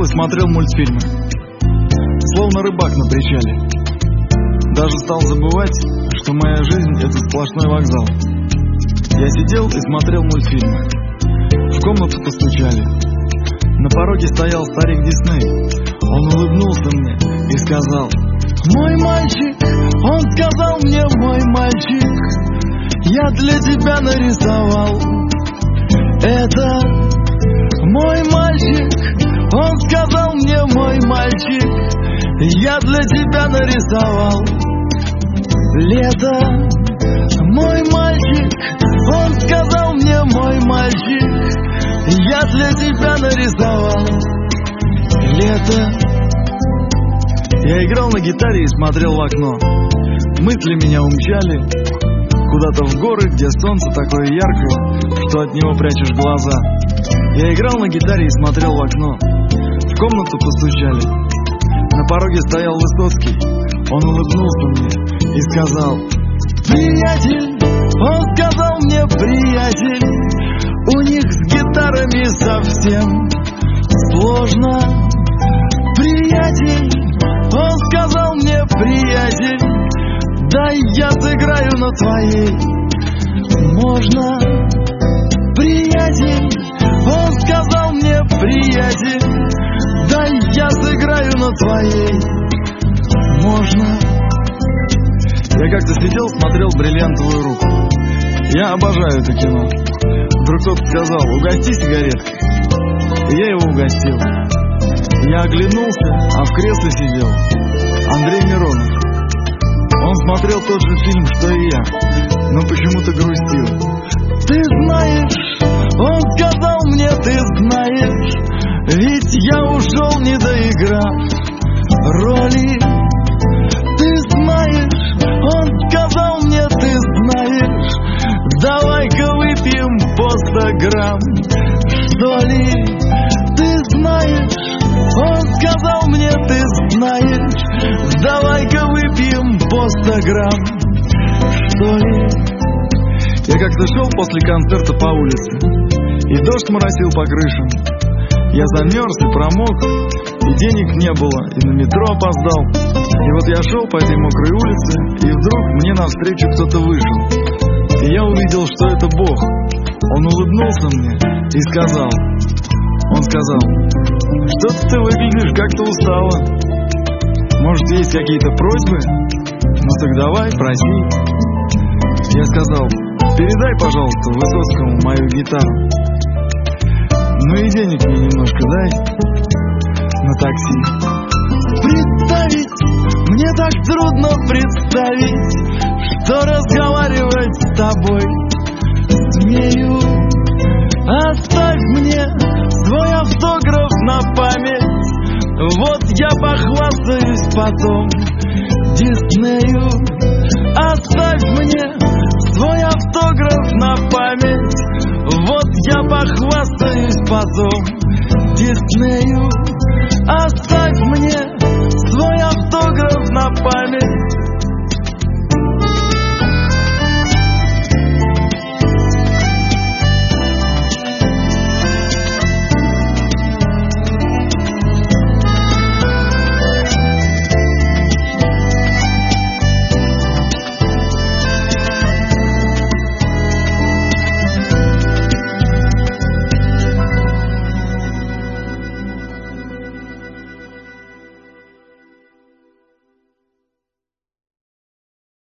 и смотрел мультфильмы, словно рыбак на причале. Даже стал забывать, что моя жизнь — это сплошной вокзал. Я сидел и смотрел мультфильмы. В комнату постучали. На пороге стоял старик Дисней. Он улыбнулся мне и сказал: «Мой мальчик», он сказал мне: «Мой мальчик, я для тебя нарисовал это». Мой мальчик, он сказал мне: «Мой мальчик, я для тебя нарисовал лето». Мой мальчик, он сказал мне: «Мой мальчик, я для тебя нарисовал лето». Я играл на гитаре и смотрел в окно. Мысли меня умчали куда-то в горы, где солнце такое яркое, что от него прячешь глаза. Я играл на гитаре и смотрел в окно. В комнату постучали. На пороге стоял Высоцкий. Он улыбнулся мне и сказал: «Приятель», он сказал мне: «Приятель, у них с гитарами совсем сложно». «Приятель», он сказал мне: «Приятель, дай я сыграю на твоей, можно?» «Приятель», он сказал мне: «Приятель, дай я сыграю на твоей, можно?» Я как-то сидел, смотрел «Бриллиантовую руку». Я обожаю это кино. Вдруг кто-то сказал: «Угости сигареткой». И я его угостил. Я оглянулся, а в кресле сидел Андрей Миронов. Он смотрел тот же фильм, что и я, но почему-то грустил. «Ты знаешь», он сказал мне: «Ты знаешь, ведь я ушел, не доиграв роли». «Ты знаешь», он сказал мне: «Ты знаешь, давай-ка выпьем по 100 грамм, что ли». «Ты знаешь», он сказал мне: «Ты знаешь, давай-ка выпьем по 100 грамм, что ли». Я как-то шел после концерта по улице, и дождь моросил по крышам. Я замерз и промок, и денег не было, и на метро опоздал. И вот я шел по этой мокрой улице, и вдруг мне навстречу кто-то вышел. И я увидел, что это Бог. Он улыбнулся мне и сказал: «Что-то ты выглядишь как-то устало. Может, есть какие-то просьбы? Ну так давай, проси». Я сказал: «Передай, пожалуйста, Высоцкому мою гитару. Ну и денег мне немножко дай на такси». Представить, мне так трудно представить, что разговаривать с тобой смею. Оставь мне свой автограф на память, вот я похвастаюсь потом Диснею. Оставь мне свой автограф на память, вот я похвастаюсь потом Диснею.